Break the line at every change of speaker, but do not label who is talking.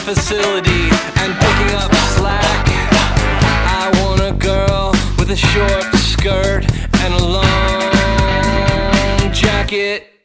facility and picking up slack. I want a girl with a short skirt and a long jacket.